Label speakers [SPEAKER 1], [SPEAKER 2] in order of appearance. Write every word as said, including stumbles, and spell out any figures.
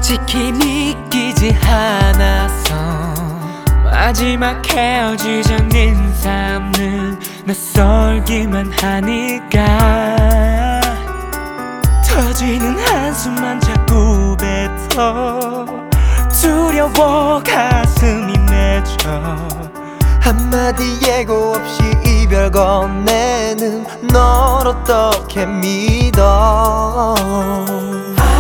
[SPEAKER 1] 솔직히 믿기지 않아서 마지막 헤어지기 전 인사는 낯설기만 하니까 터지는 한숨만 자꾸 뱉어 두려워 가슴이 맺혀
[SPEAKER 2] 한마디 예고 없이 이별 건네는 널 어떻게 믿어.